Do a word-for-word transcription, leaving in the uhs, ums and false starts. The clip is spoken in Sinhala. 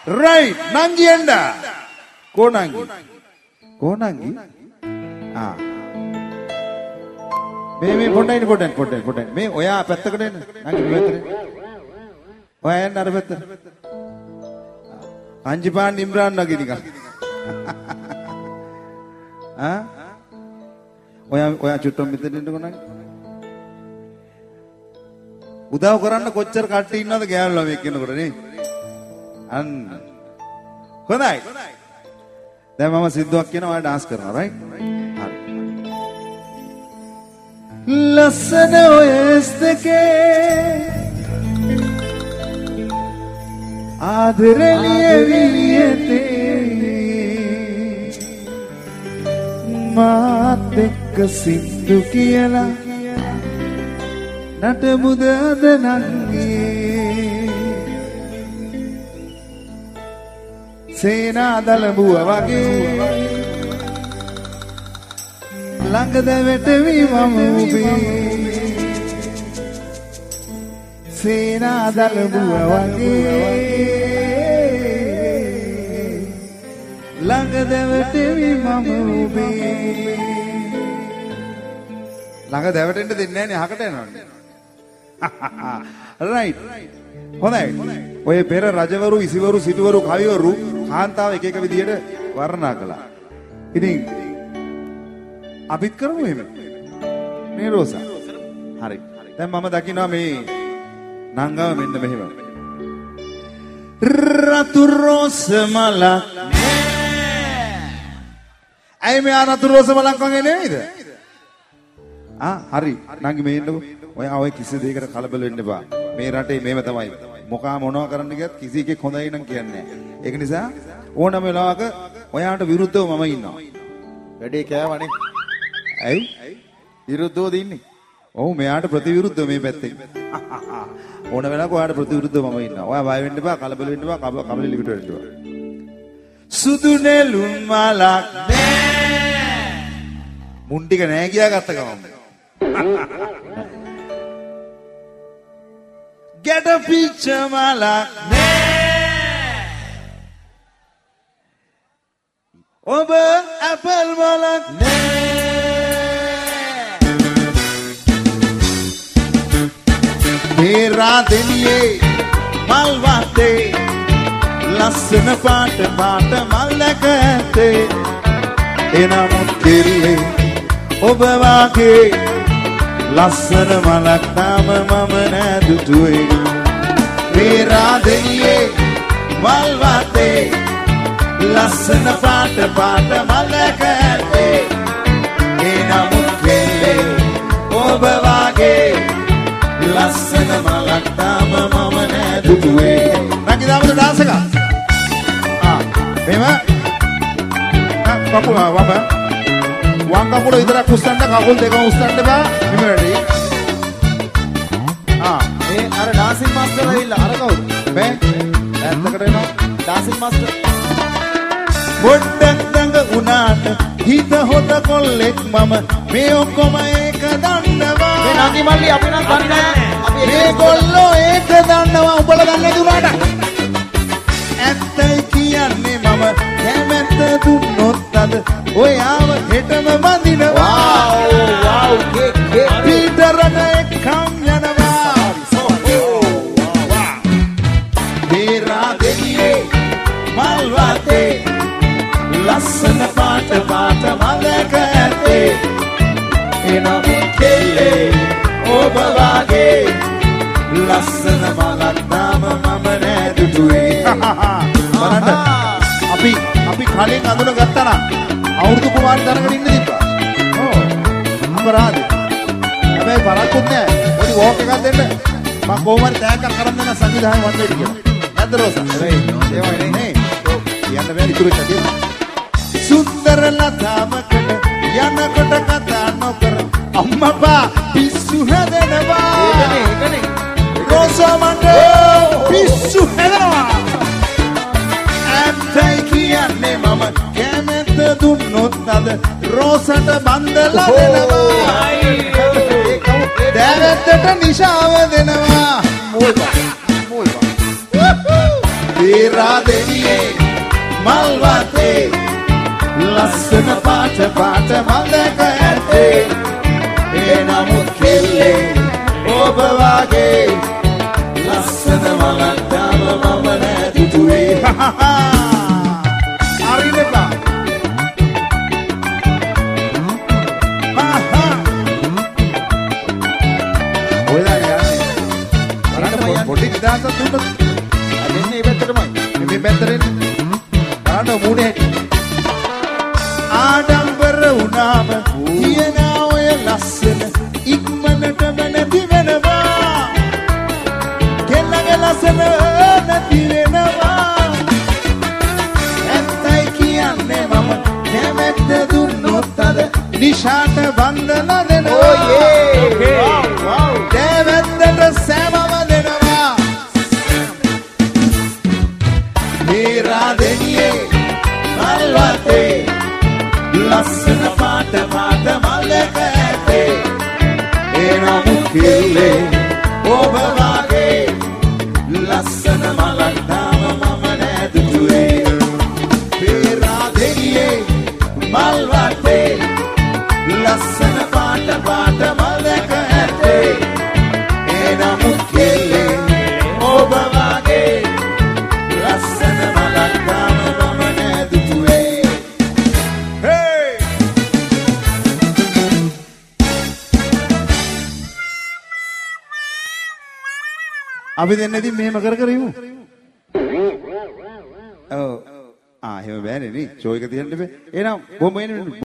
right Nangi enda ko Nangi ko Nangi ah me me ponna ini ponna ponna ponna me oya පැත්තකට එන්න Nangi me පැත්තට ඔයා එන්න අර පැත්තට අංජිපාන් ඉම්රාන් වගේ නිකන් ආ ඔයා ඔයා චුට්ටම් මෙතන ඉන්නකො Nangi උදව් කරන්න කොච්චර කට්ටිය ඉන්නවද ගෑනු ළමෙක් ඉන්නකොට නේ අන්න හොඳයි දැන් මම සිද්දුවක් කියනවා ඔයා ඩාන්ස් කරනවා රයිට් හරි ලස්සන ඔයස් දෙකේ ආදරණීය වියතේ මාත් එක්ක සිද්දු කියලා නටමුද අද නංගී සේනා දලඹුව වගේ ළඟද වැටවි මම උබේ සේනා දලඹුව වගේ ළඟද වැටවි මම උබේ ළඟ දැවටෙන්න දෙන්නේ නැහැ නේ අහකට යනවනේ right හොඳයි ඔය පෙර රජවරු ඉසිවරු සිටුවරු කවිවරු කාන්තාව එක එක විදියට වර්ණනා කළා ඉතින් අපිත් කරමු එහෙම මේ රෝසා හරි දැන් මම දකිනවා මේ නංගව මෙන්න මෙහෙම රතු රෝස මලක් ඇයි මේ රතු රෝස මලක් වගේ නෙවෙයිද ආ හරි නංගි මේ එන්නකෝ ඔයා ඔය කිසි දෙයකට කලබල වෙන්න එපා මේ රටේ මේව තමයි මොකා මොනවා කරන්න ගියත් කිසි එකෙක් හොඳයි නම් කියන්නේ නැහැ ඒක නිසා ඕනම වෙලාවක ඔයාට විරුද්ධව මම ඉන්නවා වැඩේ කෑවනේ ඇයි විරුද්ධවද ඉන්නේ ඔව් මෙයාට ප්‍රතිවිරුද්ධව මේ පැත්තේ ඕන වෙලාවක ඔයාට ප්‍රතිවිරුද්ධව මම ඉන්නවා ඔයා බය වෙන්න එපා කලබල වෙන්න එපා කබල ලිපිට වෙන්න එපා සුදු නෙළුම් මලක් නෑ මුන් ටික නෑ කියා ගත්ත ගමන් Get a picture malak Oba apple malak Mera deniye malwate Lassana paata paata malakate Enamut kille oba wage ලස්සන මලක් තාම මම නැදුටුවේ මේ රාදෙනියේ මල් වටේ ලස්සන පාට පාට මලක ඇත්තේ ඒ නමුත් කෙල්ලේ ඔබ වාගේ ලස්සන මලක් තාම මම නැදුටුවේ නැගි දාමද ඩාන්ස් එක ආ මෙහෙම කකුල වම වම් කකුල විතරක් උස්සන්න කකුල් දෙකම උස්සන්න බෑ මෙහෙම වැඩි ආ මේ අර ඩාන්සින් මාස්ටර් ඇවිල්ලා අර කවුද මේ ඇත්තකට එනවා ඩාන්සින් මාස්ටර් පොඩ්ඩක් දඟ උනාට හිත හොද කොල්ලෙක් මම මේ ඔක්කොම ඒක දන්නවා මේ නංගි මල්ලි අපි නම් දන්නේ අපි මේ කොල්ලෝ ඒක දන්නවා උඹලා දන්නේ නැති උනාට ඇත්තයි කියන්නේ මම කැමැත්ත දුන්නොත් අද ඔයාව හෙටම බඳිනවා වව් වව් කේ කේ පීටරට එක්කම් යනවා බේරා දෙනියේ මල් වටේ ලස්සන පාට පාට මලක ඇත්තේ එනම් කෙල්ලේ ඔබ වාගේ ලස්සන මලක් තාම මම නැදුටුවේ බලන්න අපි අපි කලින් අඳුන ගත්තා නම් අවුරුදු කුමාරි තරකට ඉන්න තිබ්බා. ඔව්. අපරාධේ. හැබැයි බලකුත් නෑ. පොඩි වෝක් එකක් දෙන්න. මම කොහොම හරි තෑග්ගක් කරන් දෙන්න සංවිධානය වන්දේට කියලා. නැද්ද රෝසා? හැබැයි ඒවා නේ. ඔව්. කියන්න බෑ ඉතුරු එක තියෙනවා. සුන්දර ලතාවකට යනකොට කතා නොකර අම්මපා පිස්සු හැදෙනවා. ඒකනේ ඒකනේ. රෝසා මන්ද පිස්සු හැදෙනවා. ඇත්තයි කියන්නේ මම කැමැත්ත දුන්නොත් අද රෝසට බන්දලා දෙනවා දැවැත්තට නිශාව දෙනවා මූල් බා මූල් බා බේරාදෙනියේ මල් වතේ ලස්සන පාට පාට මල් දැක ඇත්තේ ඒ නමුත් කෙල්ලේ ඔබ වගේ ලස්සන මලක් තාම මම නැතුවේ අරිනපා පොඩි නිදාසක් දුන්නොත් අදන්නේ මේ පැත්තටමයි මේ පැත්තට බලන්න මූණේ ආඩම්බර වුණාම කියන ඔය ලස්සන ඉක්මනටම නැති වෙනවා කෙල්ලගේ ලස්සන නැති වෙනවා ඇත්තයි කියන්නේ මම කැමැත්ත දුන්නොත් අද නිශාට බන්ධන දෙනවා oh yeah wow දෙවැත්තට සෑමම දෙනවා බේරාදෙනියේ මල් වතේ ලස්සන පාට පාට මල් ඇතේ ඒ නමුත් කෙල්ලේ ඔබ වගේ ලස්සන මලක් තාම මම නැතුවේ බේරාදෙනියේ මල් වතේ ලස්සන පාට පාට මල් ඇතේ ඒ නමුත් කෙල්ලේ ඔබ වගේ ලස්සන මලක් තාම මම නැතුවේ අපි දෙන්නේදී මෙහෙම කර කර ඉමු. ඔව්. ආ එහෙම බෑනේ නේ. ෂෝ එක තියන්න බෑ. එහෙනම් බොම්බ එන්නේ